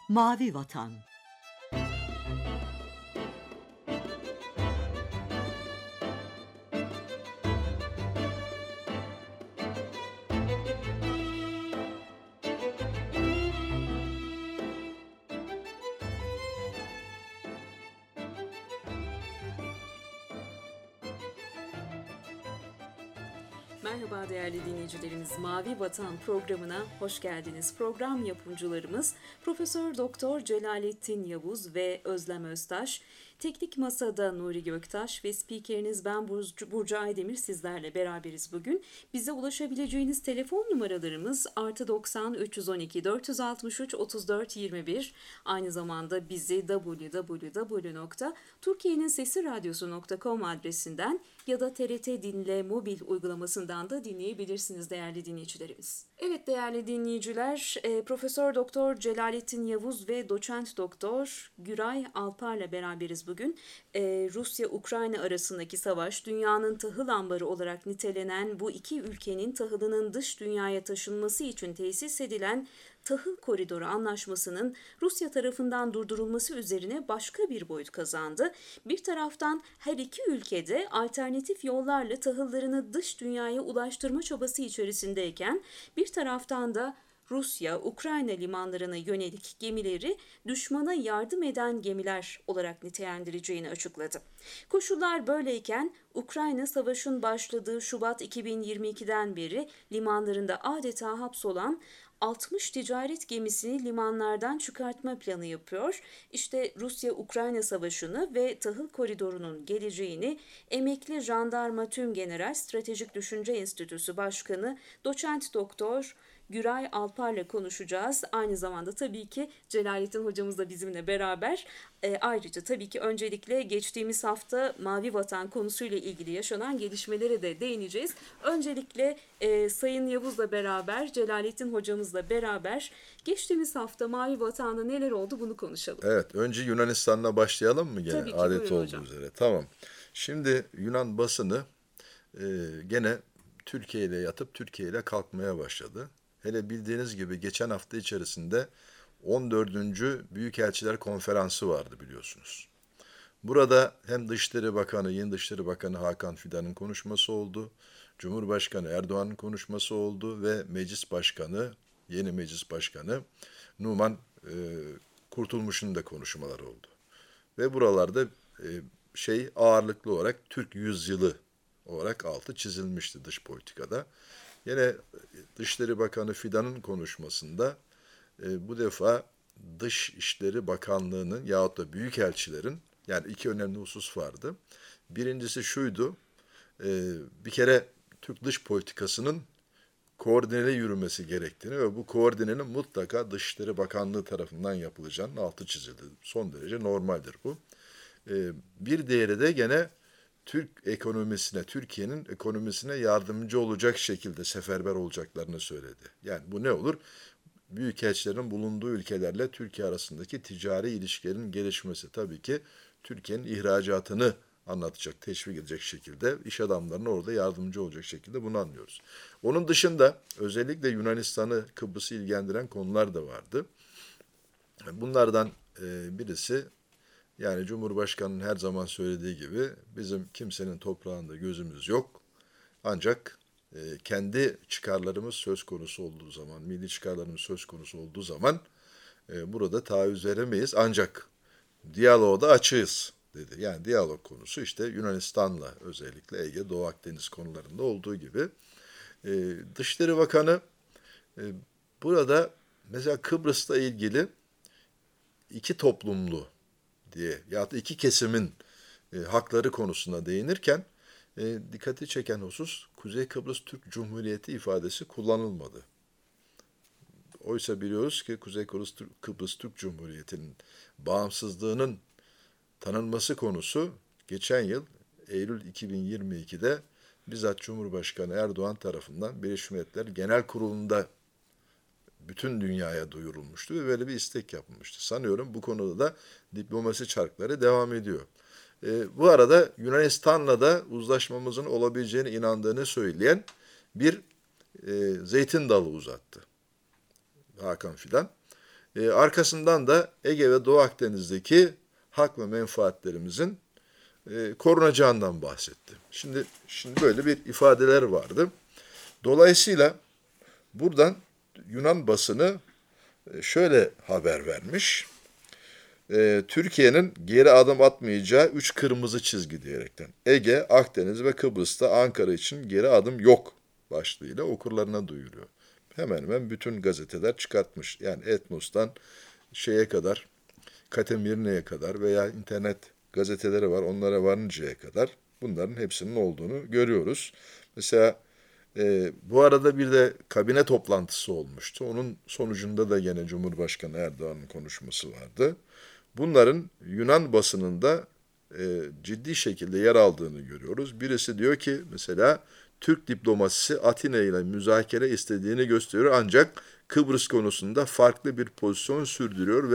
Mavi Vatan. Merhaba değerli dinleyicilerimiz. Mavi Vatan programına hoş geldiniz. Program yapımcılarımız Profesör Doktor Celalettin Yavuz ve Özlem Öztaş. Teknik Masada Nuri Göktaş ve spikeriniz ben Burcu Aydemir sizlerle beraberiz bugün. Bize ulaşabileceğiniz telefon numaralarımız +90 312 463 34 21. Aynı zamanda bizi www.turkiyeninsesiradyosu.com adresinden ya da TRT Dinle mobil uygulamasından da dinleyebilirsiniz değerli dinleyicilerimiz. Evet değerli dinleyiciler, Profesör Doktor Celalettin Yavuz ve Doçent Doktor Güray Alpar'la beraberiz bugün. Rusya-Ukrayna arasındaki savaş, dünyanın tahıl ambarı olarak nitelenen bu iki ülkenin tahılının dış dünyaya taşınması için tesis edilen Tahıl Koridoru Anlaşması'nın Rusya tarafından durdurulması üzerine başka bir boyut kazandı. Bir taraftan her iki ülkede alternatif yollarla tahıllarını dış dünyaya ulaştırma çabası içerisindeyken bir taraftan da Rusya, Ukrayna limanlarına yönelik gemileri düşmana yardım eden gemiler olarak nitelendireceğini açıkladı. Koşullar böyleyken Ukrayna savaşın başladığı Şubat 2022'den beri limanlarında adeta hapsolan 60 ticaret gemisini limanlardan çıkartma planı yapıyor. İşte Rusya-Ukrayna savaşını ve tahıl koridorunun geleceğini emekli jandarma tümgeneral Stratejik Düşünce Enstitüsü Başkanı Doçent Doktor Güray Alpar'la konuşacağız. Aynı zamanda tabii ki Celalettin hocamız da bizimle beraber. Ayrıca tabii ki öncelikle geçtiğimiz hafta Mavi Vatan konusuyla ilgili yaşanan gelişmelere de değineceğiz. Öncelikle Sayın Yavuz'la beraber, Celalettin hocamızla beraber geçtiğimiz hafta Mavi Vatan'da neler oldu bunu konuşalım. Evet, önce Yunanistan'la başlayalım mı gene? Tabii ki, Adet buyurun olduğu hocam. üzere. Tamam. Şimdi Yunan basını gene Türkiye ile yatıp Türkiye ile kalkmaya başladı. Hele bildiğiniz gibi geçen hafta içerisinde 14. Büyükelçiler Konferansı vardı biliyorsunuz. Burada hem Dışişleri Bakanı, yeni Dışişleri Bakanı Hakan Fidan'ın konuşması oldu. Cumhurbaşkanı Erdoğan'ın konuşması oldu ve Meclis Başkanı, yeni Meclis Başkanı Numan Kurtulmuş'un da konuşmaları oldu. Ve buralarda ağırlıklı olarak Türk yüzyılı olarak altı çizilmişti dış politikada. Yine Dışişleri Bakanı Fidan'ın konuşmasında bu defa Dışişleri Bakanlığı'nın yahut da büyükelçilerin, yani iki önemli husus vardı. Birincisi şuydu, bir kere Türk dış politikasının koordineli yürümesi gerektiğini ve bu koordinenin mutlaka Dışişleri Bakanlığı tarafından yapılacağının altı çizildi. Son derece normaldir bu. Bir diğeri de gene Türkiye'nin ekonomisine yardımcı olacak şekilde seferber olacaklarını söyledi. Yani bu ne olur? Büyükelçilerin bulunduğu ülkelerle Türkiye arasındaki ticari ilişkilerin gelişmesi, tabii ki Türkiye'nin ihracatını anlatacak, teşvik edecek şekilde, iş adamlarına orada yardımcı olacak şekilde bunu anlıyoruz. Onun dışında özellikle Yunanistan'ı, Kıbrıs'ı ilgilendiren konular da vardı. Bunlardan birisi, yani Cumhurbaşkanı'nın her zaman söylediği gibi bizim kimsenin toprağında gözümüz yok. Ancak kendi çıkarlarımız söz konusu olduğu zaman, milli çıkarlarımız söz konusu olduğu zaman burada taviz veremeyiz. Ancak diyaloğa da açığız dedi. Yani diyalog konusu işte Yunanistan'la, özellikle Ege, Doğu Akdeniz konularında olduğu gibi. Dışişleri Bakanı burada mesela Kıbrıs'la ilgili iki toplumlu diye ya da iki kesimin hakları konusuna değinirken dikkati çeken husus Kuzey Kıbrıs Türk Cumhuriyeti ifadesi kullanılmadı. Oysa biliyoruz ki Kuzey Kıbrıs Türk Cumhuriyeti'nin bağımsızlığının tanınması konusu geçen yıl Eylül 2022'de bizzat Cumhurbaşkanı Erdoğan tarafından Birleşmiş Milletler Genel Kurulu'nda bütün dünyaya duyurulmuştu ve böyle bir istek yapılmıştı. Sanıyorum bu konuda da diplomasi çarkları devam ediyor. Bu arada Yunanistan'la da uzlaşmamızın olabileceğine inandığını söyleyen bir zeytin dalı uzattı Hakan Fidan. Arkasından da Ege ve Doğu Akdeniz'deki hak ve menfaatlerimizin korunacağından bahsetti. Şimdi böyle bir ifadeler vardı. Dolayısıyla buradan Yunan basını şöyle haber vermiş. Türkiye'nin geri adım atmayacağı 3 kırmızı çizgi diyerekten. Ege, Akdeniz ve Kıbrıs'ta Ankara için geri adım yok başlığıyla okurlarına duyuruyor. Hemen hemen bütün gazeteler çıkartmış. Yani Etnos'tan şeye kadar, Katemirne'ye kadar veya internet gazeteleri var, onlara varıncaya kadar bunların hepsinin olduğunu görüyoruz. Mesela bu arada bir de kabine toplantısı olmuştu. Onun sonucunda da yine Cumhurbaşkanı Erdoğan'ın konuşması vardı. Bunların Yunan basınında ciddi şekilde yer aldığını görüyoruz. Birisi diyor ki mesela Türk diplomasisi Atina ile müzakere istediğini gösteriyor ancak Kıbrıs konusunda farklı bir pozisyon sürdürüyor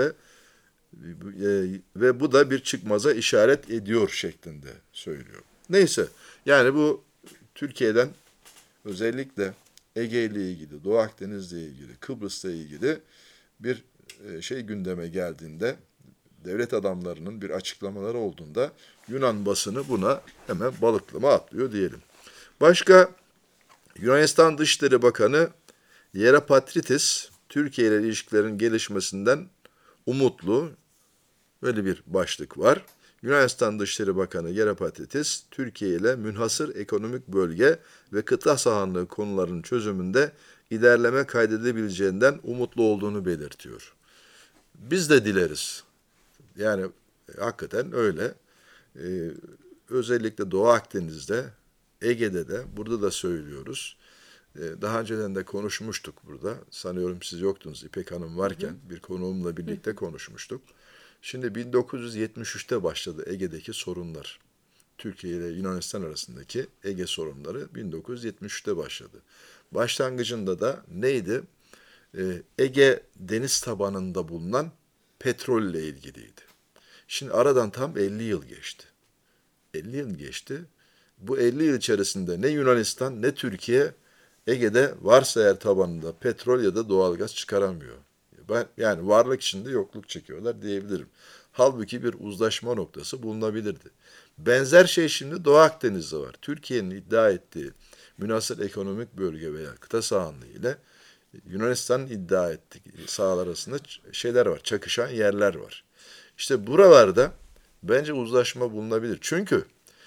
ve bu da bir çıkmaza işaret ediyor şeklinde söylüyor. Neyse yani bu Türkiye'den özellikle Ege ile ilgili, Doğu Akdeniz'le ilgili, Kıbrıs'la ilgili bir şey gündeme geldiğinde, devlet adamlarının bir açıklamaları olduğunda Yunan basını buna hemen balıklama atlıyor diyelim. Başka Yunanistan Dışişleri Bakanı Yerapatritis, Türkiye ile ilişkilerin gelişmesinden umutlu. Böyle bir başlık var. Yunanistan Dışişleri Bakanı Yerapatritis, Türkiye ile münhasır ekonomik bölge ve kıta sahanlığı konularının çözümünde ilerleme kaydedebileceğinden umutlu olduğunu belirtiyor. Biz de dileriz. Yani hakikaten öyle. Özellikle Doğu Akdeniz'de, Ege'de de, burada da söylüyoruz. Daha önceden de konuşmuştuk burada. Sanıyorum siz yoktunuz İpek Hanım varken bir konuğumla birlikte konuşmuştuk. Şimdi 1973'te başladı Ege'deki sorunlar. Türkiye ile Yunanistan arasındaki Ege sorunları 1973'te başladı. Başlangıcında da neydi? Ege deniz tabanında bulunan petrol ile ilgiliydi. Şimdi aradan tam 50 yıl geçti. 50 yıl geçti. Bu 50 yıl içerisinde ne Yunanistan ne Türkiye Ege'de varsa eğer tabanında petrol ya da doğalgaz çıkaramıyor. Yani varlık içinde yokluk çekiyorlar diyebilirim. Halbuki bir uzlaşma noktası bulunabilirdi. Benzer şey şimdi Doğu Akdeniz'de var. Türkiye'nin iddia ettiği münhasır ekonomik bölge veya kıta sahanlığı ile Yunanistan'ın iddia ettiği sahalar arasında şeyler var, çakışan yerler var. İşte buralarda bence uzlaşma bulunabilir. Çünkü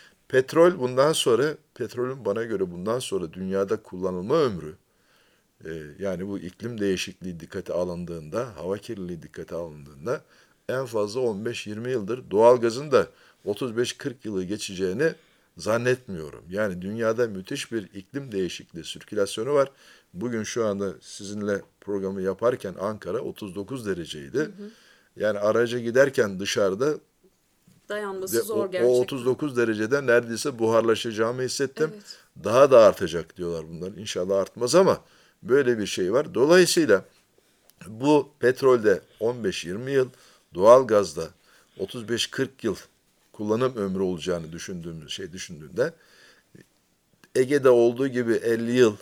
petrolün bana göre bundan sonra dünyada kullanılma ömrü, yani bu iklim değişikliği dikkate alındığında, hava kirliliği dikkate alındığında en fazla 15-20 yıldır, doğalgazın da 35-40 yılı geçeceğini zannetmiyorum. Yani dünyada müthiş bir iklim değişikliği sirkülasyonu var. Bugün şu anda sizinle programı yaparken Ankara 39 dereceydi. Yani araca giderken dışarıda dayanması zor o gerçekten. 39 derecede neredeyse buharlaşacağımı hissettim. Evet. Daha da artacak diyorlar bunlar. İnşallah artmaz ama böyle bir şey var. Dolayısıyla bu petrolde 15-20 yıl, doğalgazda 35-40 yıl kullanım ömrü olacağını düşündüğünde Ege'de olduğu gibi 50 yıl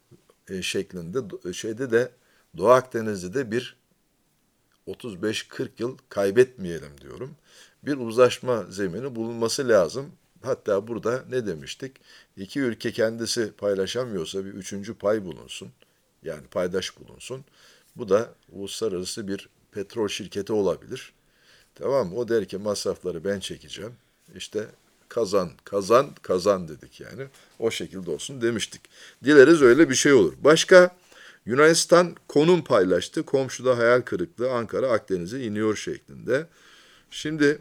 şeklinde de Doğu Akdeniz'de de bir 35-40 yıl kaybetmeyelim diyorum. Bir uzlaşma zemini bulunması lazım. Hatta burada ne demiştik? İki ülke kendisi paylaşamıyorsa bir üçüncü pay bulunsun. Yani paydaş bulunsun. Bu da uluslararası bir petrol şirketi olabilir. Tamam mı? O der ki masrafları ben çekeceğim. İşte kazan dedik yani. O şekilde olsun demiştik. Dileriz öyle bir şey olur. Başka Yunanistan konum paylaştı. Komşuda hayal kırıklığı Ankara Akdeniz'e iniyor şeklinde. Şimdi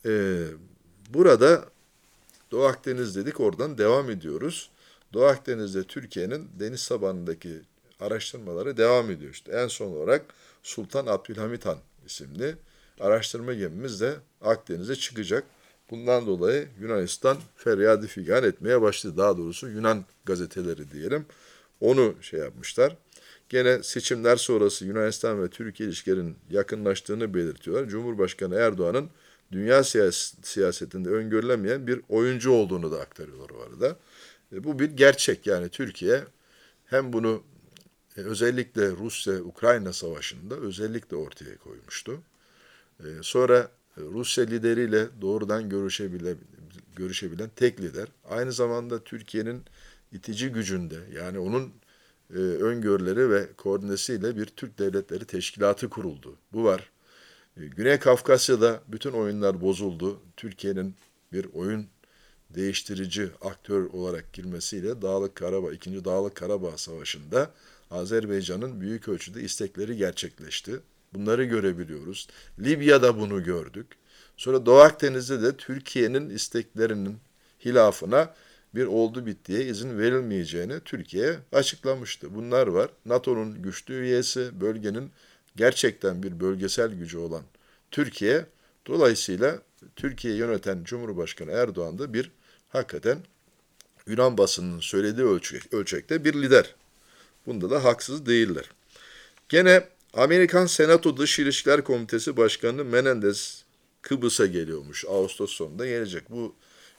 burada Doğu Akdeniz dedik, oradan devam ediyoruz. Doğu Akdeniz'de Türkiye'nin deniz tabanındaki araştırmaları devam ediyor. İşte en son olarak Sultan Abdülhamit Han isimli araştırma gemimiz de Akdeniz'e çıkacak. Bundan dolayı Yunanistan feryadı figan etmeye başladı. Daha doğrusu Yunan gazeteleri diyelim. Onu yapmışlar. Gene seçimler sonrası Yunanistan ve Türkiye ilişkilerinin yakınlaştığını belirtiyorlar. Cumhurbaşkanı Erdoğan'ın dünya siyasetinde öngörülemeyen bir oyuncu olduğunu da aktarıyorlar o arada. Bu bir gerçek, yani Türkiye hem bunu özellikle Rusya-Ukrayna savaşında özellikle ortaya koymuştu. Sonra Rusya lideriyle doğrudan görüşebilen tek lider. Aynı zamanda Türkiye'nin itici gücünde, yani onun öngörüleri ve koordinesiyle bir Türk Devletleri Teşkilatı kuruldu. Bu var. Güney Kafkasya'da bütün oyunlar bozuldu. Türkiye'nin bir oyun değiştirici aktör olarak girmesiyle İkinci Dağlık Karabağ Savaşı'nda Azerbaycan'ın büyük ölçüde istekleri gerçekleşti. Bunları görebiliyoruz. Libya'da bunu gördük. Sonra Doğu Akdeniz'de de Türkiye'nin isteklerinin hilafına bir oldu bittiye izin verilmeyeceğini Türkiye açıklamıştı. Bunlar var. NATO'nun güçlü üyesi, bölgenin gerçekten bir bölgesel gücü olan Türkiye, dolayısıyla Türkiye'yi yöneten Cumhurbaşkanı Erdoğan da hakikaten Yunan basınının söylediği ölçekte bir lider. Bunda da haksız değiller. Gene Amerikan Senato Dış İlişkiler Komitesi Başkanı Menendez Kıbrıs'a geliyormuş. Ağustos sonunda gelecek. Bu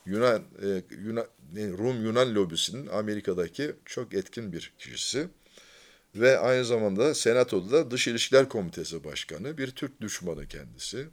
Rum-Yunan lobisinin Amerika'daki çok etkin bir kişisi. Ve aynı zamanda Senato'da da Dış İlişkiler Komitesi Başkanı. Bir Türk düşmanı kendisi.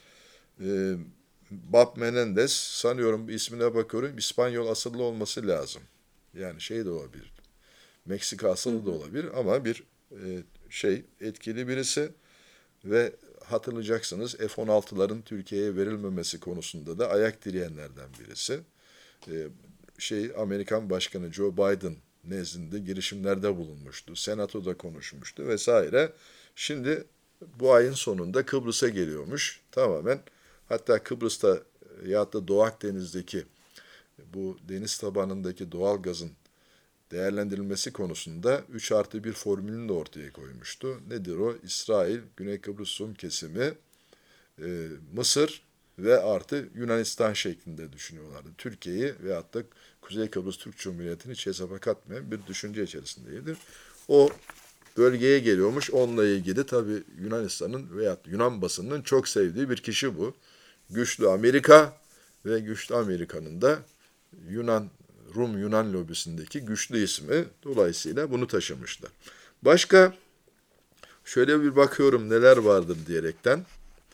Bob Menendez, sanıyorum ismine bakıyorum, İspanyol asıllı olması lazım. Yani şey de olabilir, Meksika asıllı da olabilir ama bir etkili birisi ve hatırlayacaksınız F-16'ların Türkiye'ye verilmemesi konusunda da ayak direyenlerden birisi. Amerikan Başkanı Joe Biden nezdinde girişimlerde bulunmuştu. Senato'da konuşmuştu vesaire. Şimdi bu ayın sonunda Kıbrıs'a geliyormuş. Tamamen, hatta Kıbrıs'ta ya da Doğu Akdeniz'deki bu deniz tabanındaki doğal gazın değerlendirilmesi konusunda 3+1 formülünü de ortaya koymuştu. Nedir o? İsrail, Güney Kıbrıs Rum kesimi, Mısır ve artı Yunanistan şeklinde düşünüyorlardı. Türkiye'yi veyahut da Kuzey Kıbrıs Türk Cumhuriyeti'ni hiç hesaba katmayan bir düşünce içerisindeydi. O bölgeye geliyormuş. Onunla ilgili tabii Yunanistan'ın veyahut Yunan basınının çok sevdiği bir kişi bu. Güçlü Amerika ve güçlü Amerika'nın da Rum-Yunan lobisindeki güçlü ismi. Dolayısıyla bunu taşımışlar. Başka şöyle bir bakıyorum neler vardır diyerekten.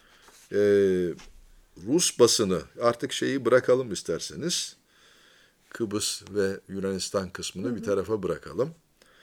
Rus basını, artık şeyi bırakalım isterseniz. Kıbrıs ve Yunanistan kısmını bir tarafa bırakalım.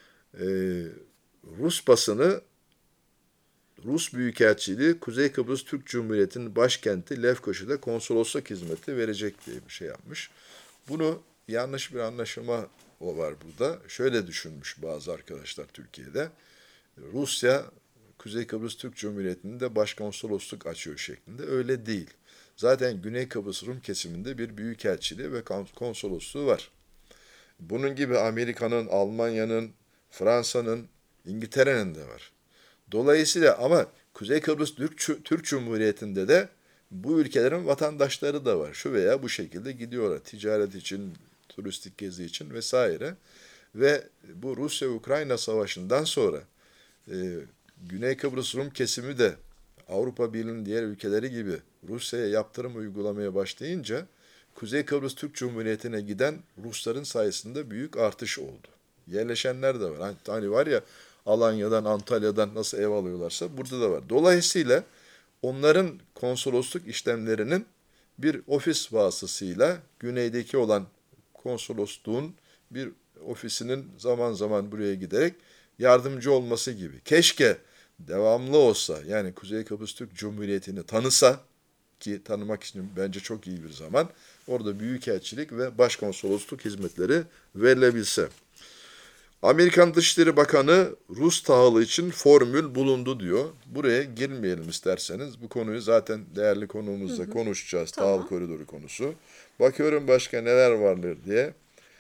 Rus basını, Rus Büyükelçiliği Kuzey Kıbrıs Türk Cumhuriyeti'nin başkenti Lefkoşa'da konsolosluk hizmeti verecek diye bir şey yapmış. Bunu yanlış bir anlaşılma var burada. Şöyle düşünmüş bazı arkadaşlar Türkiye'de. Rusya Kuzey Kıbrıs Türk Cumhuriyeti'nin de başkonsolosluk açıyor şeklinde. Öyle değil. Zaten Güney Kıbrıs Rum kesiminde bir büyükelçiliği ve konsolosluğu var. Bunun gibi Amerika'nın, Almanya'nın, Fransa'nın, İngiltere'nin de var. Dolayısıyla ama Kuzey Kıbrıs Türk Cumhuriyeti'nde de bu ülkelerin vatandaşları da var. Şu veya bu şekilde gidiyorlar. Ticaret için, turistik gezi için vesaire. Ve bu Rusya-Ukrayna savaşından sonra Güney Kıbrıs Rum kesimi de Avrupa Birliği'nin diğer ülkeleri gibi Rusya'ya yaptırım uygulamaya başlayınca Kuzey Kıbrıs Türk Cumhuriyeti'ne giden Rusların sayesinde büyük artış oldu. Yerleşenler de var. Hani var ya, Alanya'dan, Antalya'dan nasıl ev alıyorlarsa burada da var. Dolayısıyla onların konsolosluk işlemlerinin bir ofis vasıtasıyla güneydeki olan konsolosluğun bir ofisinin zaman zaman buraya giderek yardımcı olması gibi. Keşke devamlı olsa, yani Kuzey Kıbrıs Türk Cumhuriyeti'ni tanısa, ki tanımak için bence çok iyi bir zaman, orada büyükelçilik ve başkonsolosluk hizmetleri verilebilse. Amerikan Dışişleri Bakanı Rus tahılı için formül bulundu diyor. Buraya girmeyelim isterseniz. Bu konuyu zaten değerli konuğumuzla konuşacağız. Tamam. Tahıl koridoru konusu. Bakıyorum başka neler vardır diye.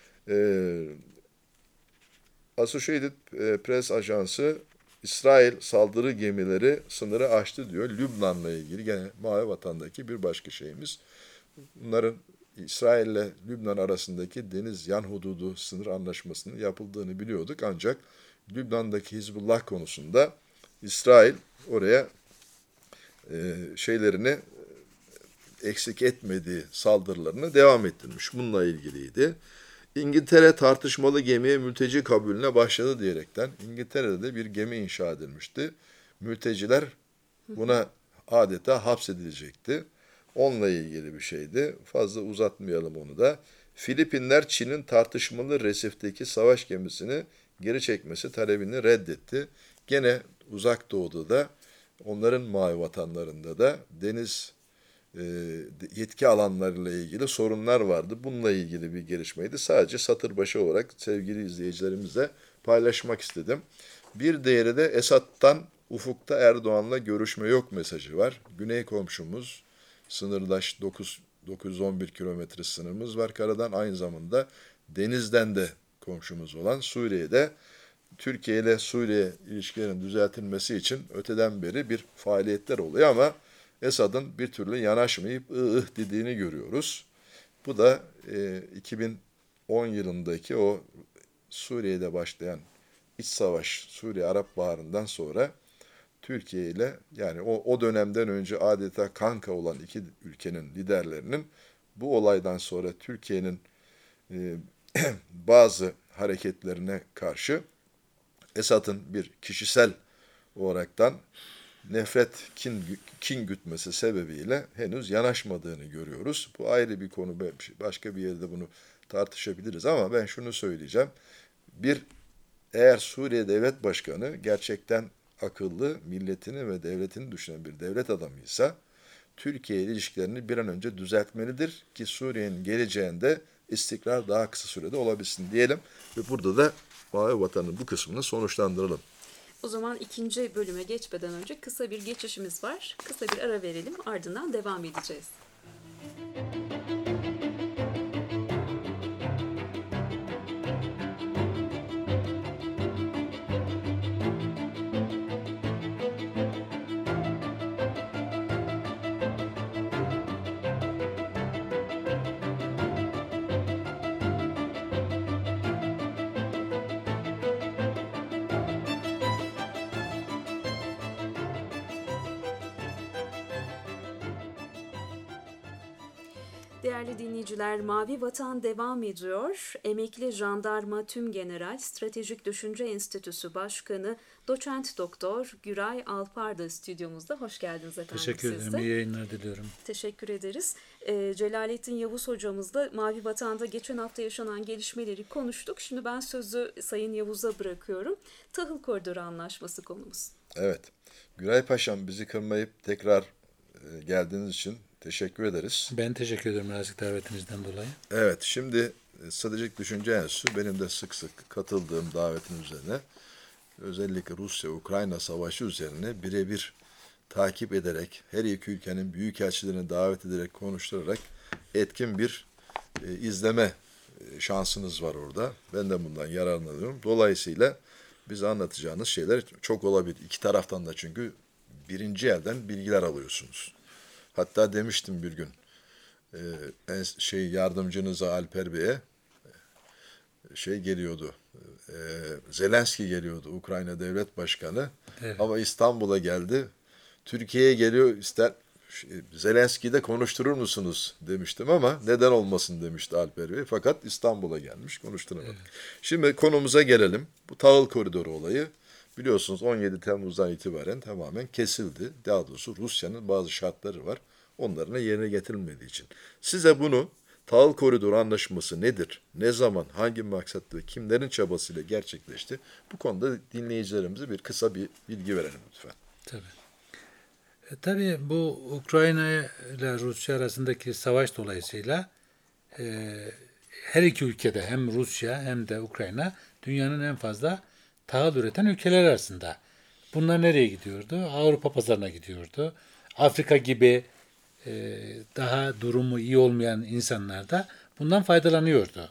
Associated Press Ajansı İsrail saldırı gemileri sınırı aştı diyor. Lübnan'la ilgili gene Mavi Vatan'daki bir başka şeyimiz. Bunların İsrail ile Lübnan arasındaki deniz yan hududu sınır anlaşmasının yapıldığını biliyorduk. Ancak Lübnan'daki Hizbullah konusunda İsrail oraya şeylerini eksik etmediği saldırılarını devam ettirmiş. Bununla ilgiliydi. İngiltere tartışmalı gemiye mülteci kabulüne başladı diyerekten İngiltere'de de bir gemi inşa edilmişti. Mülteciler buna adeta hapsedilecekti. Onunla ilgili bir şeydi. Fazla uzatmayalım onu da. Filipinler Çin'in tartışmalı Resif'teki savaş gemisini geri çekmesi talebini reddetti. Gene Uzak Doğu'da da onların mavi vatanlarında da deniz yetki alanlarıyla ilgili sorunlar vardı. Bununla ilgili bir gelişmeydi. Sadece satır başı olarak sevgili izleyicilerimizle paylaşmak istedim. Bir diğeri de Esad'dan ufukta Erdoğan'la görüşme yok mesajı var. Güney komşumuz sınırdaş 911 kilometre sınırımız var karadan. Aynı zamanda denizden de komşumuz olan Suriye'de Türkiye ile Suriye ilişkilerinin düzeltilmesi için öteden beri bir faaliyetler oluyor ama Esad'ın bir türlü yanaşmayıp dediğini görüyoruz. Bu da 2010 yılındaki o Suriye'de başlayan iç savaş, Suriye Arap Baharı'ndan sonra Türkiye ile yani o dönemden önce adeta kanka olan iki ülkenin liderlerinin bu olaydan sonra Türkiye'nin bazı hareketlerine karşı Esad'ın bir kişisel olaraktan nefret, kin gütmesi sebebiyle henüz yanaşmadığını görüyoruz. Bu ayrı bir konu, başka bir yerde bunu tartışabiliriz ama ben şunu söyleyeceğim. Eğer Suriye Devlet Başkanı gerçekten akıllı, milletini ve devletini düşünen bir devlet adamıysa Türkiye ile ilişkilerini bir an önce düzeltmelidir ki Suriye'nin geleceğinde istikrar daha kısa sürede olabilsin diyelim ve burada da Mavi Vatan'ın bu kısmını sonuçlandıralım. O zaman ikinci bölüme geçmeden önce kısa bir geçişimiz var. Kısa bir ara verelim, ardından devam edeceğiz. Değerli dinleyiciler, Mavi Vatan devam ediyor. Emekli Jandarma Tümgeneral Stratejik Düşünce Enstitüsü Başkanı Doçent Doktor Güray Alpar da stüdyomuzda. Hoş geldiniz efendim. Teşekkür ederim. İyi yayınlar diliyorum. Teşekkür ederiz. Celalettin Yavuz hocamızla Mavi Vatan'da geçen hafta yaşanan gelişmeleri konuştuk. Şimdi ben sözü Sayın Yavuz'a bırakıyorum. Tahıl Koridoru Anlaşması konumuz. Evet. Güray Paşam bizi kırmayıp tekrar geldiğiniz için teşekkür ederiz. Ben teşekkür ederim nazik davetinizden dolayı. Evet, şimdi Stratejik Düşünce Enstitüsü benim de sık sık katıldığım davetin üzerine özellikle Rusya-Ukrayna savaşı üzerine birebir takip ederek, her iki ülkenin büyükelçilerini davet ederek, konuşturarak etkin bir izleme şansınız var orada. Ben de bundan yararlanıyorum. Dolayısıyla bize anlatacağınız şeyler çok olabilir. İki taraftan da çünkü birinci elden bilgiler alıyorsunuz. Hatta demiştim bir gün yardımcınıza Alper Bey'e geliyordu. Zelenski geliyordu, Ukrayna Devlet Başkanı. Evet. Ama İstanbul'a geldi. Türkiye'ye geliyor, Zelenski'yi de konuşturur musunuz demiştim ama neden olmasın demişti Alper Bey. Fakat İstanbul'a gelmiş, konuşturamadık. Evet. Şimdi konumuza gelelim. Bu tahıl koridoru olayı biliyorsunuz 17 Temmuz'dan itibaren tamamen kesildi. Daha doğrusu Rusya'nın bazı şartları var. Onların yerine getirilmediği için. Size bunu tahıl koridoru anlaşması nedir? Ne zaman, hangi maksatla, kimlerin çabasıyla gerçekleşti? Bu konuda dinleyicilerimize kısa bir bilgi verelim lütfen. Tabii. Tabii bu Ukrayna ile Rusya arasındaki savaş dolayısıyla her iki ülkede hem Rusya hem de Ukrayna dünyanın en fazla tahıl üreten ülkeler arasında. Bunlar nereye gidiyordu? Avrupa pazarına gidiyordu. Afrika gibi daha durumu iyi olmayan insanlar da bundan faydalanıyordu.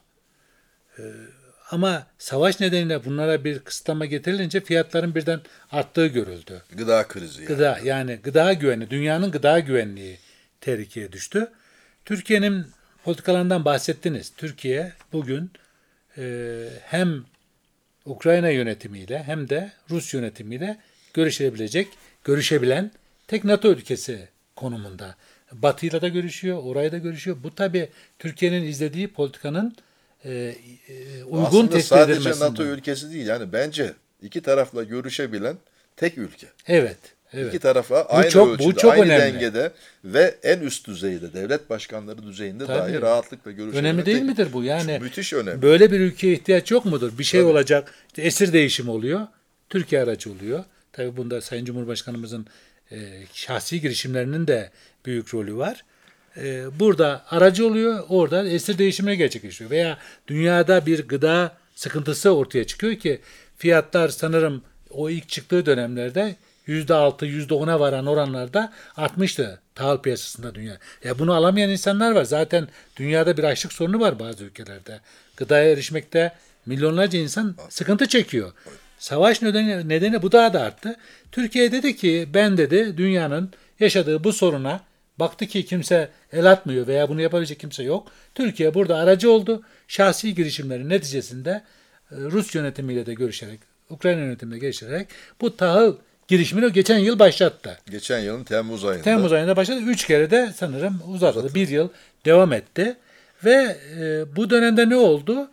Ama savaş nedeniyle bunlara bir kısıtlama getirilince fiyatların birden arttığı görüldü. Gıda krizi yani. Gıda güvenliği, dünyanın gıda güvenliği tehlikeye düştü. Türkiye'nin politikalarından bahsettiniz. Türkiye bugün hem Ukrayna yönetimiyle hem de Rus yönetimiyle görüşebilen tek NATO ülkesi konumunda. Batı'yla da görüşüyor, orayla da görüşüyor. Bu tabii Türkiye'nin izlediği politikanın uygun Aslında tespit sadece edilmesinden. NATO ülkesi değil. Yani bence iki tarafla görüşebilen tek ülke. Evet. Evet. İki tarafa aynı çok- bu ölçüde, çok aynı önemli. dengede ve en üst düzeyde, devlet başkanları düzeyinde Tabii. dahi rahatlıkla görüşebilen Önemli değil tek- midir bu? Yani müthiş önemli. böyle bir ülkeye ihtiyaç yok mudur? Bir şey Tabii. olacak. İşte esir değişimi oluyor. Türkiye aracı oluyor. Tabii bunda Sayın Cumhurbaşkanımızın şahsi girişimlerinin de büyük rolü var. Burada aracı oluyor, orada esir değişimine gerçekleşiyor. Veya dünyada bir gıda sıkıntısı ortaya çıkıyor ki fiyatlar sanırım o ilk çıktığı dönemlerde %6, %10'a varan oranlarda artmıştı tahıl piyasasında dünya. Ya bunu alamayan insanlar var. Zaten dünyada bir açlık sorunu var bazı ülkelerde. Gıdaya erişmekte milyonlarca insan sıkıntı çekiyor. Savaş nedeni bu daha da arttı. Türkiye dedi ki ben dedi dünyanın yaşadığı bu soruna baktı ki kimse el atmıyor veya bunu yapabilecek kimse yok. Türkiye burada aracı oldu. Şahsi girişimlerin neticesinde Rus yönetimiyle de görüşerek, Ukrayna yönetimiyle görüşerek bu tahıl girişimini geçen yıl başlattı. Geçen yılın Temmuz ayında. Temmuz ayında başladı. 3 kere de sanırım uzattı. 1 yıl devam etti. Ve bu dönemde ne oldu?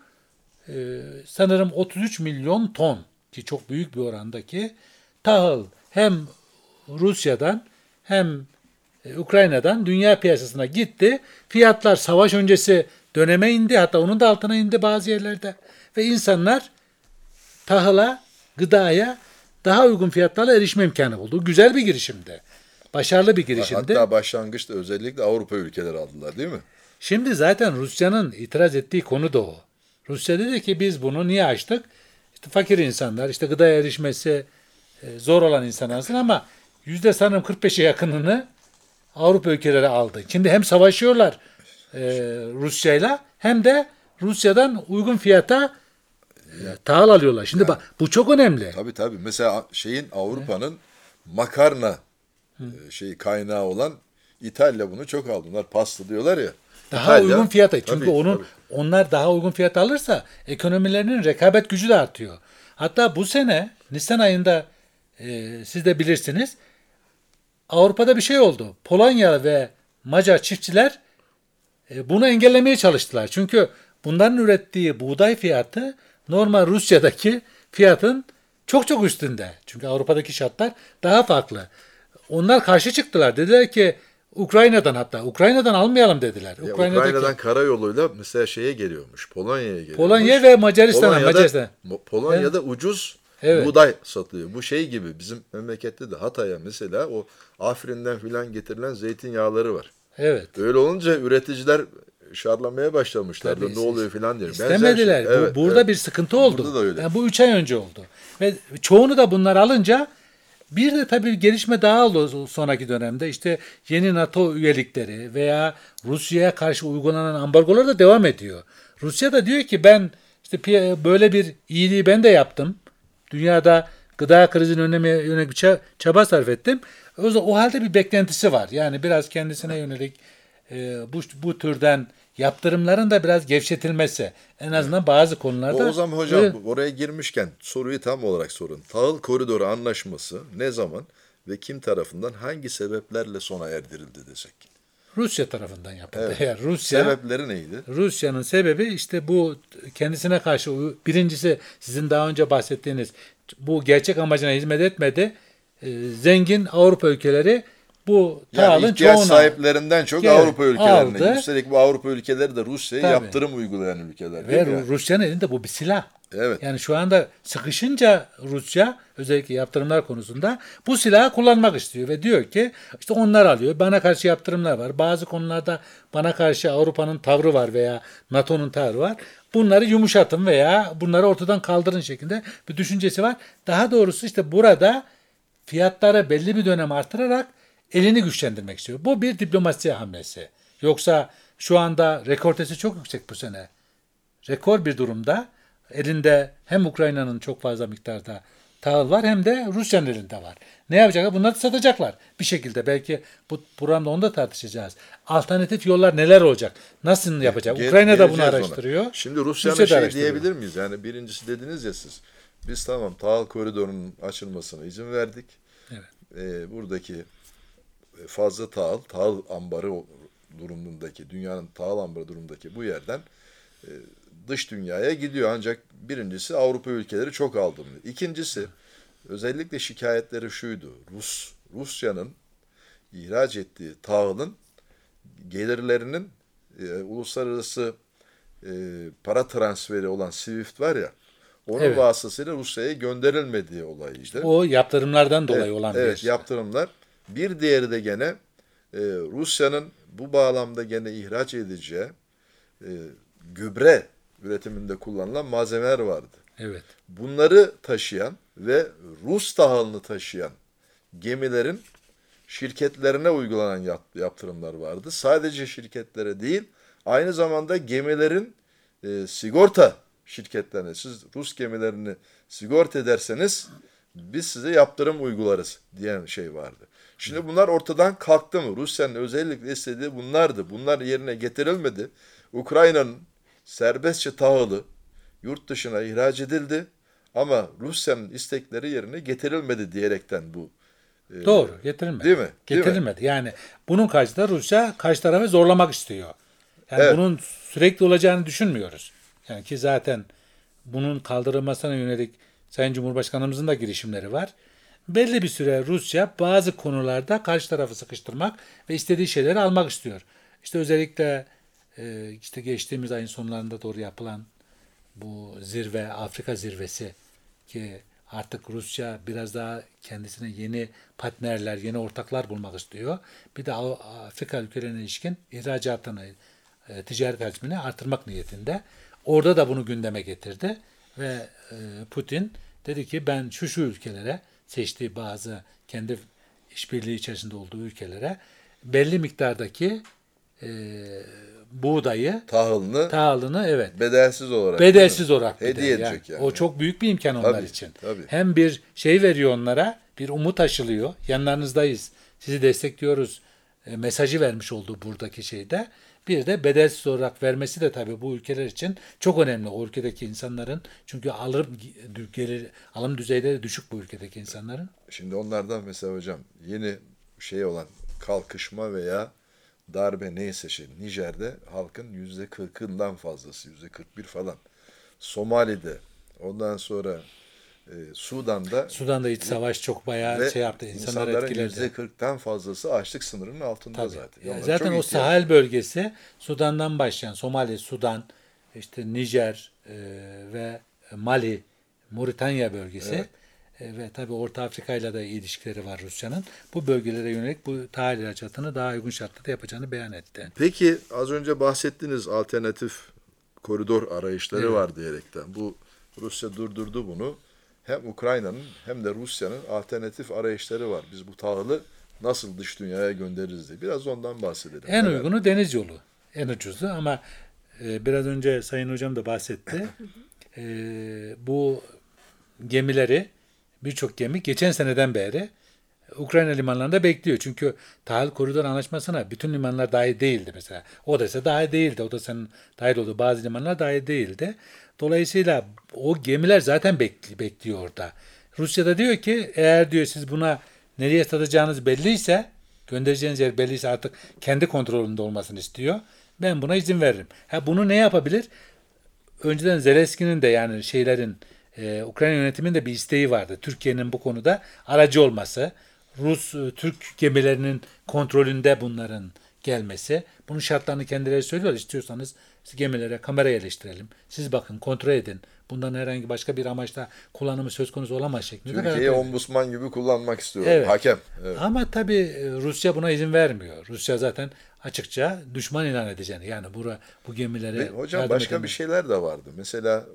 Sanırım 33 milyon ton ki çok büyük bir orandaki tahıl hem Rusya'dan hem Ukrayna'dan dünya piyasasına gitti. Fiyatlar savaş öncesi döneme indi. Hatta onun da altına indi bazı yerlerde. Ve insanlar tahıla, gıdaya daha uygun fiyatlarla erişme imkanı buldu. Güzel bir girişimdi. Başarılı bir girişimdi. Hatta başlangıçta özellikle Avrupa ülkeleri aldılar değil mi? Şimdi zaten Rusya'nın itiraz ettiği konu da o. Rusya dedi ki biz bunu niye açtık? İşte fakir insanlar, işte gıdaya erişmesi zor olan insanlarsın ama sanırım 45'e yakınını Avrupa ülkeleri aldı. Şimdi hem savaşıyorlar Rusya'yla hem de Rusya'dan uygun fiyata tahıl alıyorlar. Şimdi bak bu çok önemli. Tabii. Mesela Avrupa'nın makarna kaynağı olan İtalya bunu çok aldı. Bunlar pasta diyorlar ya. Daha İtalya, uygun fiyata. Çünkü tabii. onlar daha uygun fiyat alırsa ekonomilerinin rekabet gücü de artıyor. Hatta bu sene Nisan ayında siz de bilirsiniz Avrupa'da bir şey oldu. Polonya ve Macar çiftçiler bunu engellemeye çalıştılar. Çünkü bunların ürettiği buğday fiyatı normal Rusya'daki fiyatın çok çok üstünde. Çünkü Avrupa'daki şartlar daha farklı. Onlar karşı çıktılar. Dediler ki Ukrayna'dan almayalım dediler. Ya, Ukrayna'dan karayoluyla mesela geliyormuş. Polonya'ya geliyormuş. Polonya ve Macaristan. Polonya'da ucuz buğday satılıyor. Bu gibi bizim memlekette de Hatay'a mesela o Afrin'den filan getirilen zeytinyağları var. Evet. Öyle olunca üreticiler şarlamaya başlamışlar. Tabii, Ne oluyor filan diyor. İstemediler. Burada bir sıkıntı oldu. Burada da öyle. Yani bu 3 ay önce oldu. Ve çoğunu da bunlar alınca bir de tabii gelişme daha oldu sonraki dönemde. İşte yeni NATO üyelikleri veya Rusya'ya karşı uygulanan ambargolar da devam ediyor. Rusya da diyor ki ben işte böyle bir iyiliği ben de yaptım. Dünyada gıda krizini önlemeye yönelik bir çaba sarf ettim. O halde bir beklentisi var. Yani biraz kendisine yönelik bu türden yaptırımların da biraz gevşetilmesi. En azından bazı konularda. O zaman hocam oraya girmişken soruyu tam olarak sorun. Tahıl Koridoru Anlaşması ne zaman ve kim tarafından hangi sebeplerle sona erdirildi desek? Rusya tarafından yapıldı. Evet. Eğer Sebepleri neydi? Rusya'nın sebebi işte bu kendisine karşı birincisi sizin daha önce bahsettiğiniz bu gerçek amacına hizmet etmedi. Zengin Avrupa ülkeleri bu tahılın ihtiyaç çoğunu sahiplerinden çok Avrupa ülkelerine. aldı. Üstelik bu Avrupa ülkeleri de Rusya'ya Tabii. yaptırım uygulayan ülkeler değil mi? Ve Rusya'nın elinde bu bir silah. Evet. Yani şu anda sıkışınca Rusya özellikle yaptırımlar konusunda bu silahı kullanmak istiyor ve diyor ki işte onlar alıyor. Bana karşı yaptırımlar var. Bazı konularda bana karşı Avrupa'nın tavrı var veya NATO'nun tavrı var. Bunları yumuşatın veya bunları ortadan kaldırın şeklinde bir düşüncesi var. Daha doğrusu işte burada fiyatları belli bir dönem artırarak elini güçlendirmek istiyor. Bu bir diplomasi hamlesi. Yoksa şu anda rekortesi çok yüksek bu sene. Rekor bir durumda. Elinde hem Ukrayna'nın çok fazla miktarda tahıl var hem de Rusya'nın elinde var. Ne yapacaklar? Bunları satacaklar bir şekilde. Belki bu programda onu da tartışacağız. Alternatif yollar neler olacak? Nasıl yapacak? Ukrayna da bunu araştırıyor. Ona. Şimdi Rusya'nın Rusya diyebilir miyiz? Yani birincisi dediniz ya siz. Biz tamam tahıl koridorunun açılmasına izin verdik. Evet. Buradaki fazla tahıl ambarı durumundaki, dünyanın tahıl ambarı durumundaki bu yerden dış dünyaya gidiyor. Ancak birincisi Avrupa ülkeleri çok aldırmıyor. İkincisi özellikle şikayetleri şuydu. Rusya'nın ihraç ettiği tahılın gelirlerinin uluslararası para transferi olan SWIFT var ya, onun Evet. vasıtasıyla Rusya'ya gönderilmediği olayıydı. O yaptırımlardan dolayı Evet, olan evet, bir yaptırımlar. Bir diğeri de gene Rusya'nın bu bağlamda gene ihraç edeceği gübre üretiminde kullanılan malzemeler vardı. evet. Bunları taşıyan ve Rus tahılını taşıyan gemilerin şirketlerine uygulanan yaptırımlar vardı. Sadece şirketlere değil, aynı zamanda gemilerin sigorta şirketlerine, siz Rus gemilerini sigorta ederseniz biz size yaptırım uygularız diyen şey vardı. Şimdi bunlar ortadan kalktı mı? Rusya'nın özellikle istediği bunlardı. Bunlar yerine getirilmedi. Ukrayna'nın serbestçe tahılı yurt dışına ihraç edildi ama Rusya'nın istekleri yerine getirilmedi diyerekten bu. Doğru, getirilmedi. Değil mi? Değil mi? Getirilmedi. Yani bunun karşısında Rusya karşı tarafı zorlamak istiyor. Yani Evet. bunun sürekli olacağını düşünmüyoruz. Yani ki zaten bunun kaldırılmasına yönelik Sayın Cumhurbaşkanımızın da girişimleri var. Belli bir süre Rusya bazı konularda karşı tarafı sıkıştırmak ve istediği şeyleri almak istiyor. İşte özellikle işte geçtiğimiz ayın sonlarında doğru yapılan bu zirve, Afrika zirvesi ki artık Rusya biraz daha kendisine yeni partnerler, yeni ortaklar bulmak istiyor. Bir de Afrika ülkelerine ilişkin ihracatını, ticaret hacmini artırmak niyetinde. Orada da bunu gündeme getirdi ve Putin dedi ki ben şu ülkelere, seçtiği bazı kendi işbirliği içerisinde olduğu ülkelere belli miktardaki buğdayı, tahılını evet bedelsiz olarak bedelsiz olarak hediye bedel. edecek yani. O çok büyük bir imkan onlar Tabii, için. tabii. Hem bir şey veriyor onlara, bir umut aşılıyor. Yanlarınızdayız, sizi destekliyoruz mesajı vermiş olduğu buradaki şeyde. Bir de bedelsiz olarak vermesi de tabii bu ülkeler için çok önemli. O ülkedeki insanların çünkü alım düzeyleri düşük bu ülkedeki insanların. Şimdi onlardan mesela hocam yeni şey olan kalkışma veya darbe neyse Nijer'de halkın %40'ından fazlası, %41 falan. Somali'de, ondan sonra Sudan'da iç savaş çok bayağı ve şey yaptı, insanları insanların etkiledi. %40'tan fazlası açlık sınırının altında Tabii. zaten. Ya Onların zaten çok o ihtiyacı Sahel var. bölgesi Sudan'dan başlayan Somali, Sudan, işte Nijer ve Mali, Moritanya bölgesi ve tabii Orta Afrika ile de ilişkileri var Rusya'nın. Bu bölgelere yönelik bu tahıl ihracatını daha uygun şartlarda yapacağını beyan etti. Peki az önce bahsettiğiniz alternatif koridor arayışları Evet. var diyerekten. Bu Rusya durdurdu bunu. Hem Ukrayna'nın hem de Rusya'nın alternatif arayışları var. Biz bu tahılı nasıl dış dünyaya göndeririz diye. Biraz ondan bahsedelim. En Neler? uygunu deniz yolu. En ucuzu ama biraz önce Sayın Hocam da bahsetti. Bu gemileri birçok gemi geçen seneden beri Ukrayna limanlarında bekliyor. Çünkü tahıl koridor anlaşmasına bütün limanlar dahil değildi mesela. Odessa dahil değildi. Odessa'nın dahil olduğu bazı limanlar dahil değildi. Dolayısıyla o gemiler zaten bekliyor orada. Rusya da diyor ki eğer diyor siz buna nereye satacağınız belliyse, göndereceğiniz yer belliyse artık kendi kontrolünde olmasını istiyor. Ben buna izin veririm. Bunu ne yapabilir? Önceden Zelenski'nin de yani Ukrayna yönetiminin de bir isteği vardı. Türkiye'nin bu konuda aracı olması, Türk gemilerinin kontrolünde bunların gelmesi. Bunun şartlarını kendileri söylüyor. İstiyorsanız gemilere kamera yerleştirelim. Siz bakın, kontrol edin. Bundan herhangi başka bir amaçla kullanımı söz konusu olamaz şeklinde. Türkiye'yi ombudsman gibi kullanmak istiyor. Evet. Hakem. Evet. Ama tabii Rusya buna izin vermiyor. Rusya zaten açıkça düşman ilan edeceğini. Yani bu gemilere Hocam yardım başka eden- bir şeyler de vardı. Mesela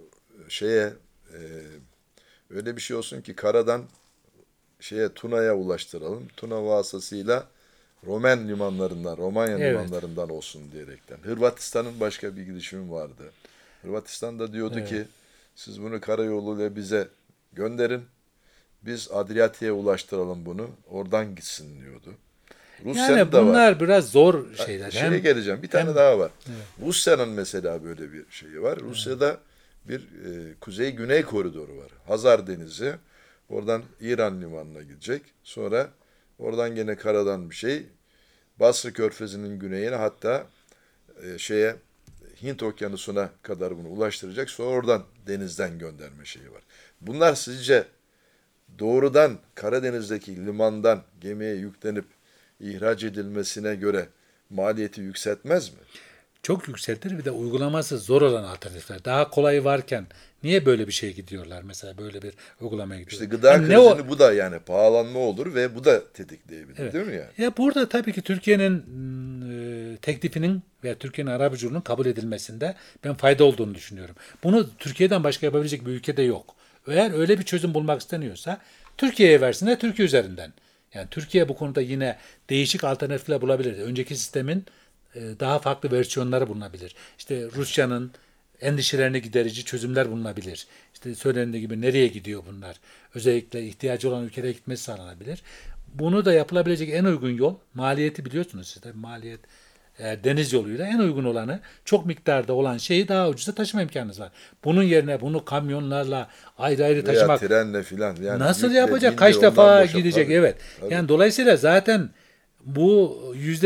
öyle bir şey olsun ki karadan Tuna'ya ulaştıralım. Tuna vasıtasıyla Romanya Evet. limanlarından olsun diyerekten. Hırvatistan'ın başka bir girişimi vardı. Hırvatistan da diyordu ki siz bunu karayoluyla bize gönderin. Biz Adriyatik'e ulaştıralım bunu. Oradan gitsin diyordu. Rusya'nın Yani da var. bunlar biraz zor şeyler. Şeye geleceğim. Bir tane daha var. Rusya'nın mesela böyle bir şeyi var. Rusya'da bir kuzey-güney koridoru var. Hazar Denizi. Oradan İran limanına gidecek. Sonra oradan gene karadan bir şey. Basra Körfezi'nin güneyine hatta Hint Okyanusu'na kadar bunu ulaştıracak. Sonra oradan denizden gönderme şeyi var. Bunlar sizce doğrudan Karadeniz'deki limandan gemiye yüklenip ihraç edilmesine göre maliyeti yükseltmez mi? Çok yükseltir, bir de uygulaması zor olan alternatifler. Daha kolay varken niye böyle bir şeye gidiyorlar? Mesela böyle bir uygulamaya İşte gidiyorlar. gıda Yani ne o? krizini bu da yani pahalanma olur ve bu da tetikleyebilir Evet. değil mi yani? Ya burada tabii ki Türkiye'nin teklifinin veya Türkiye'nin arabuluculuğunun kabul edilmesinde ben fayda olduğunu düşünüyorum. Bunu Türkiye'den başka yapabilecek bir ülkede yok. Eğer öyle bir çözüm bulmak isteniyorsa Türkiye'ye versinler, Türkiye üzerinden. Yani Türkiye bu konuda yine değişik alternatifler bulabilir. Önceki sistemin daha farklı versiyonları bulunabilir. İşte Rusya'nın endişelerini giderici çözümler bulunabilir. İşte söylendiği gibi nereye gidiyor bunlar? Özellikle ihtiyacı olan ülkelere gitmesi sağlanabilir. Bunu da yapılabilecek en uygun yol, maliyeti biliyorsunuz siz de, maliyet deniz yoluyla en uygun olanı, çok miktarda olan şeyi daha ucuza taşıma imkanınız var. Bunun yerine bunu kamyonlarla ayrı ayrı Veya taşımak trenle filan. Yani nasıl yükle yapacak? bindi, Kaç ondan defa boşalt. gidecek? Tabii, Evet. tabii. Yani dolayısıyla zaten bu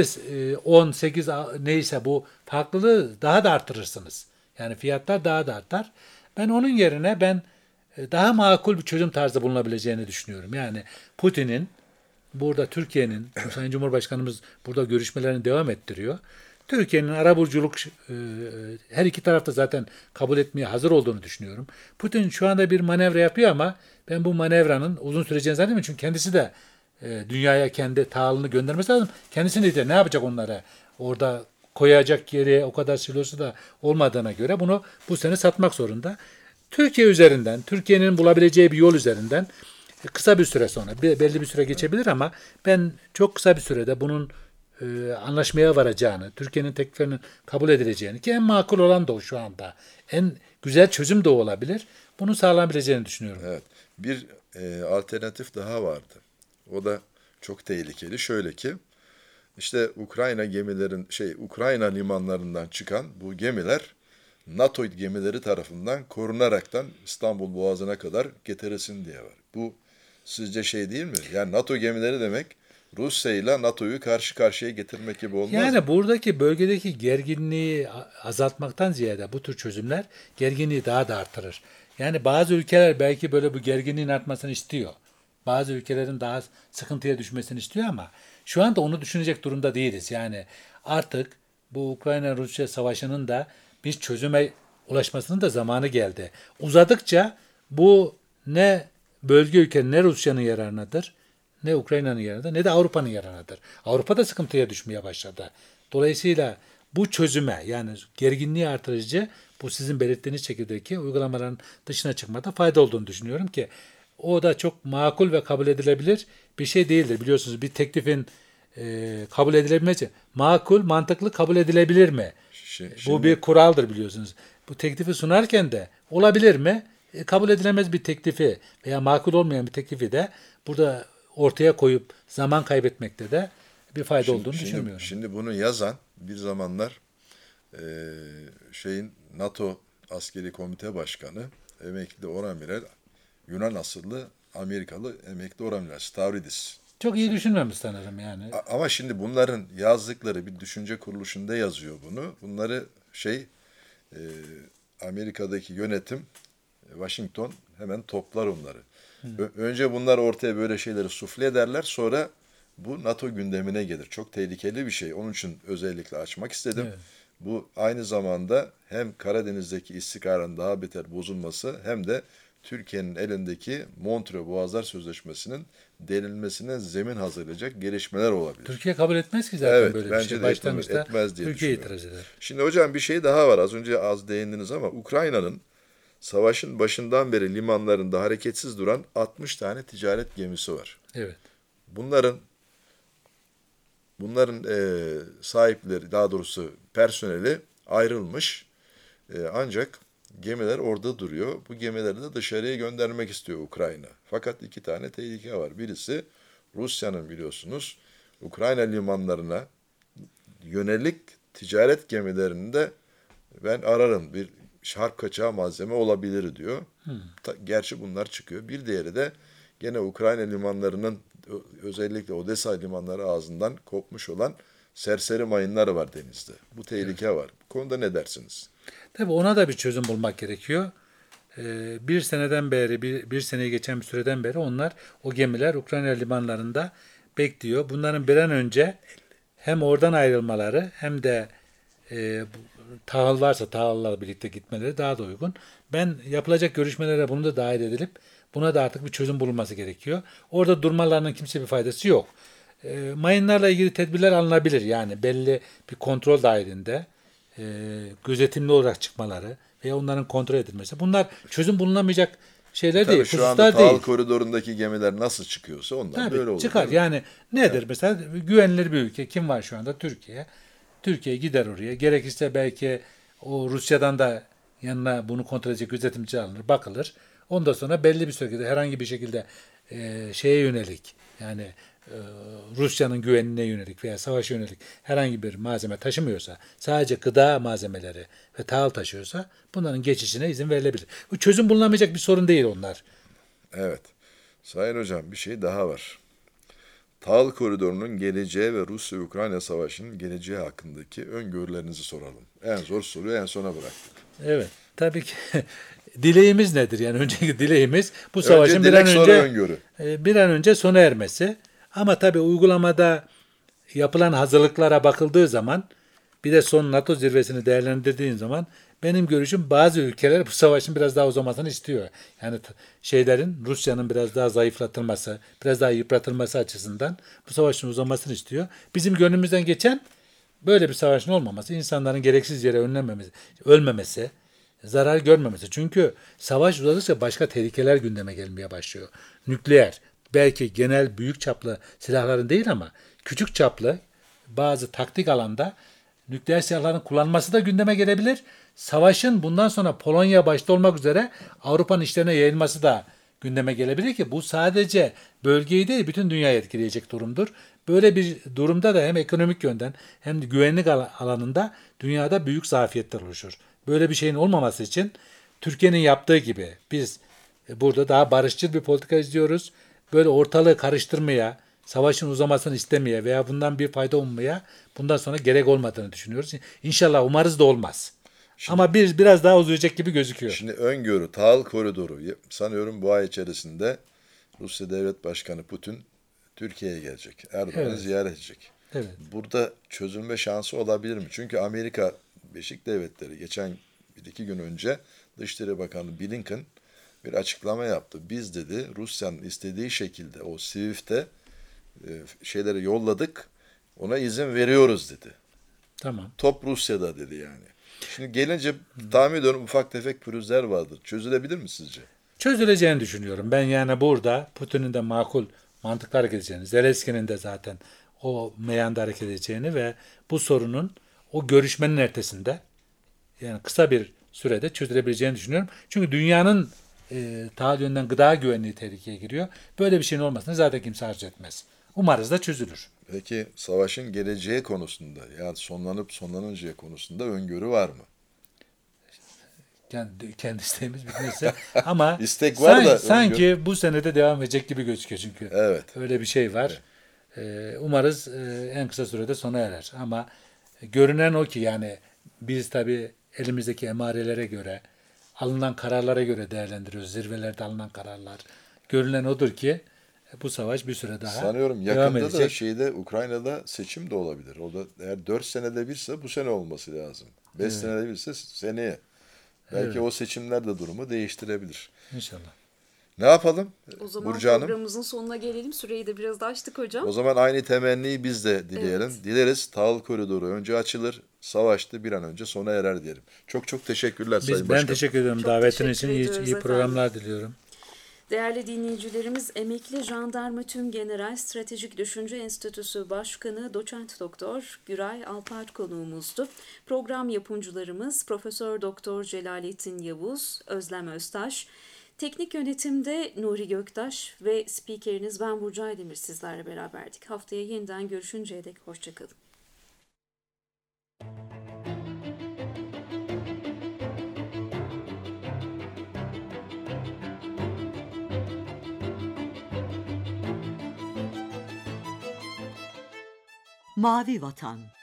%10, 8 neyse bu farklılığı daha da artırırsınız. Yani fiyatlar daha da artar. Ben onun yerine daha makul bir çözüm tarzı bulunabileceğini düşünüyorum. Yani Putin'in burada Türkiye'nin, Sayın Cumhurbaşkanımız burada görüşmelerini devam ettiriyor. Türkiye'nin arabuluculuk her iki tarafta zaten kabul etmeye hazır olduğunu düşünüyorum. Putin şu anda bir manevra yapıyor ama ben bu manevranın uzun süreceğini zannetmiyorum. Çünkü kendisi de dünyaya kendi tahılını göndermesi lazım. Kendisini de ne yapacak onlara? Orada koyacak yeri o kadar silosu da olmadığına göre bunu bu sene satmak zorunda. Türkiye üzerinden, Türkiye'nin bulabileceği bir yol üzerinden kısa bir süre sonra, belli bir süre geçebilir ama ben çok kısa bir sürede bunun anlaşmaya varacağını, Türkiye'nin tekliflerinin kabul edileceğini, ki en makul olan da o şu anda, en güzel çözüm de o olabilir, bunu sağlanabileceğini düşünüyorum. Evet. Bir alternatif daha vardı. O da çok tehlikeli. Şöyle ki işte Ukrayna limanlarından çıkan bu gemiler NATO gemileri tarafından korunaraktan İstanbul Boğazı'na kadar getirilsin diye var. Bu sizce şey değil mi? Yani NATO gemileri demek Rusya ile NATO'yu karşı karşıya getirmek gibi olmaz Yani mı? buradaki bölgedeki gerginliği azaltmaktan ziyade bu tür çözümler gerginliği daha da artırır. Yani bazı ülkeler belki böyle bu gerginliğin artmasını istiyor. Bazı ülkelerin daha sıkıntıya düşmesini istiyor ama şu anda onu düşünecek durumda değiliz. Yani artık bu Ukrayna-Rusya savaşının da bir çözüme ulaşmasının da zamanı geldi. Uzadıkça bu ne bölge ülkenin ne Rusya'nın yararınadır, ne Ukrayna'nın yararına ne de Avrupa'nın yararınadır. Avrupa da sıkıntıya düşmeye başladı. Dolayısıyla bu çözüme, yani gerginliği artırıcı, bu sizin belirttiğiniz şekildeki uygulamaların dışına çıkmada fayda olduğunu düşünüyorum ki o da çok makul ve kabul edilebilir bir şey değildir. Biliyorsunuz bir teklifin kabul edilebilmesi, makul, mantıklı, kabul edilebilir mi? Bu bir kuraldır biliyorsunuz. Bu teklifi sunarken de olabilir mi? Kabul edilemez bir teklifi veya makul olmayan bir teklifi de burada ortaya koyup zaman kaybetmekte de bir fayda olduğunu düşünmüyorum. Şimdi bunu yazan bir zamanlar NATO Askeri Komite Başkanı emekli oramiral, Yunan asıllı Amerikalı emekli oramiral Stavridis. Çok iyi düşünmemiş sanırım yani. Ama şimdi bunların yazdıkları bir düşünce kuruluşunda yazıyor bunu. Bunları Amerika'daki yönetim, Washington hemen toplar onları. Önce bunlar ortaya böyle şeyleri sufle ederler, sonra bu NATO gündemine gelir. Çok tehlikeli bir şey. Onun için özellikle açmak istedim. Evet. Bu aynı zamanda hem Karadeniz'deki istikrarın daha beter bozulması hem de Türkiye'nin elindeki Montreux Boğazlar Sözleşmesi'nin delinmesine zemin hazırlayacak gelişmeler olabilir. Türkiye kabul etmez ki zaten Evet, böyle bir bence şey. de Başlangıçta etmez diye Türkiye düşünüyorum. itiraz eder. Şimdi hocam bir şey daha var. Az önce az değindiniz ama Ukrayna'nın savaşın başından beri limanlarında hareketsiz duran 60 tane ticaret gemisi var. Evet. Bunların sahipleri, daha doğrusu personeli ayrılmış. Ancak gemiler orada duruyor. Bu gemileri de dışarıya göndermek istiyor Ukrayna. Fakat iki tane tehlike var. Birisi Rusya'nın biliyorsunuz Ukrayna limanlarına yönelik ticaret gemilerinde ben ararım bir harp kaçağı malzeme olabilir diyor. Gerçi bunlar çıkıyor. Bir diğeri de gene Ukrayna limanlarının özellikle Odessa limanları ağzından kopmuş olan Serseri mayınlar var denizde. Bu tehlike var. Bu konuda ne dersiniz? Tabii ona da bir çözüm bulmak gerekiyor. Bir seneden beri, bir seneyi geçen bir süreden beri o gemiler Ukrayna limanlarında bekliyor. Bunların bir an önce hem oradan ayrılmaları hem de tahıl varsa tahılla birlikte gitmeleri daha da uygun. Ben yapılacak görüşmelere bunu da dahil edilip buna da artık bir çözüm bulunması gerekiyor. Orada durmalarının kimse bir faydası yok. Mayınlarla ilgili tedbirler alınabilir. Yani belli bir kontrol dahilinde gözetimli olarak çıkmaları veya onların kontrol edilmesi. Bunlar çözüm bulunamayacak şeyler Tabii değil. şu anda tahıl koridorundaki gemiler nasıl çıkıyorsa onlar Tabii, böyle olur. çıkar. Yani nedir mesela güvenilir bir ülke kim var şu anda? Türkiye. Türkiye gider oraya. Gerekirse belki o Rusya'dan da yanına bunu kontrol edecek gözetimci alınır, bakılır. Ondan sonra belli bir sürede herhangi bir şekilde şeye yönelik yani Rusya'nın güvenliğine yönelik veya savaşa yönelik herhangi bir malzeme taşımıyorsa, sadece gıda malzemeleri ve tahıl taşıyorsa bunların geçişine izin verilebilir. Bu çözüm bulunamayacak bir sorun değil onlar. Evet. Sayın Hocam bir şey daha var. Tahıl koridorunun geleceği ve Rusya-Ukrayna savaşının geleceği hakkındaki öngörülerinizi soralım. En zor soruyu en sona bıraktık. Evet. Tabii ki dileğimiz nedir? Yani önceki dileğimiz bu savaşın Önce dilek, sonra öngörü. bir an önce sona ermesi. Ama tabii uygulamada yapılan hazırlıklara bakıldığı zaman bir de son NATO zirvesini değerlendirdiğin zaman benim görüşüm bazı ülkeler bu savaşın biraz daha uzamasını istiyor. Yani Rusya'nın biraz daha zayıflatılması, biraz daha yıpratılması açısından bu savaşın uzamasını istiyor. Bizim gönlümüzden geçen böyle bir savaşın olmaması, insanların gereksiz yere ölmemesi, zarar görmemesi. Çünkü savaş uzadıkça başka tehlikeler gündeme gelmeye başlıyor. Nükleer, belki genel büyük çaplı silahların değil ama küçük çaplı bazı taktik alanda nükleer silahların kullanılması da gündeme gelebilir. Savaşın bundan sonra Polonya başta olmak üzere Avrupa'nın işlerine yayılması da gündeme gelebilir ki bu sadece bölgeyi değil bütün dünyayı etkileyecek durumdur. Böyle bir durumda da hem ekonomik yönden hem de güvenlik alanında dünyada büyük zafiyetler oluşur. Böyle bir şeyin olmaması için Türkiye'nin yaptığı gibi biz burada daha barışçıl bir politika izliyoruz. Böyle ortalığı karıştırmaya, savaşın uzamasını istemeye veya bundan bir fayda ummaya bundan sonra gerek olmadığını düşünüyoruz. İnşallah umarız da olmaz. Ama biraz daha uzayacak gibi gözüküyor. Şimdi öngörü, tahıl koridoru sanıyorum bu ay içerisinde Rusya Devlet Başkanı Putin Türkiye'ye gelecek. Erdoğan'ı ziyaret edecek. Evet. Burada çözülme şansı olabilir mi? Çünkü Amerika Birleşik Devletleri geçen 1-2 gün önce Dışişleri Bakanı Blinken bir açıklama yaptı. Biz dedi Rusya'nın istediği şekilde o SWIFT'e şeyleri yolladık. Ona izin veriyoruz dedi. Tamam. Top Rusya'da dedi yani. Şimdi gelince tahmin ediyorum ufak tefek pürüzler vardır. Çözülebilir mi sizce? Çözüleceğini düşünüyorum. Ben yani burada Putin'in de makul mantıklı hareket edeceğini, Zelenski'nin de zaten o meyanda hareket edeceğini ve bu sorunun o görüşmenin ertesinde yani kısa bir sürede çözülebileceğini düşünüyorum. Çünkü dünyanın tahıl yönünden gıda güvenliği tehlikeye giriyor. Böyle bir şeyin olmasını zaten kimse arzu etmez. Umarız da çözülür. Peki savaşın geleceği konusunda yani sonlanıncaya konusunda öngörü var mı? Kendi isteğimiz bitmesi ama İstek var da sanki bu senede devam edecek gibi gözüküyor çünkü. Evet. Öyle bir şey var. Umarız en kısa sürede sona erer. Ama görünen o ki yani biz tabii elimizdeki emarelere göre alınan kararlara göre değerlendiriyoruz. Zirvelerde alınan kararlar. Görünen odur ki bu savaş bir süre daha sanıyorum devam yakında edecek. da Ukrayna'da seçim de olabilir. O da eğer 4 senede birse bu sene olması lazım. 5 senede birse seneye. Belki o seçimler de durumu değiştirebilir. İnşallah. Ne yapalım O zaman Burcu Hanım? programımızın sonuna gelelim. Süreyi de biraz da açtık hocam. O zaman aynı temenniyi biz de dileyelim. Evet. Dileriz tahıl koridoru önce açılır, savaşta bir an önce sona erer diyelim. Çok çok teşekkürler Sayın Ben Başkan. teşekkür ediyorum Çok davetin teşekkür için. ediyoruz İyi efendim. programlar diliyorum. Değerli dinleyicilerimiz, Emekli Jandarma Tümgeneral Stratejik Düşünce Enstitüsü Başkanı Doçent Doktor Güray Alpart konuğumuzdu. Program yapımcılarımız Profesör Doktor Celalettin Yavuz, Özlem Öztaş, teknik yönetimde Nuri Göktaş ve spikeriniz ben Burcu Aydemir sizlerle beraberdik. Haftaya yeniden görüşünceye dek hoşçakalın. Mavi Vatan.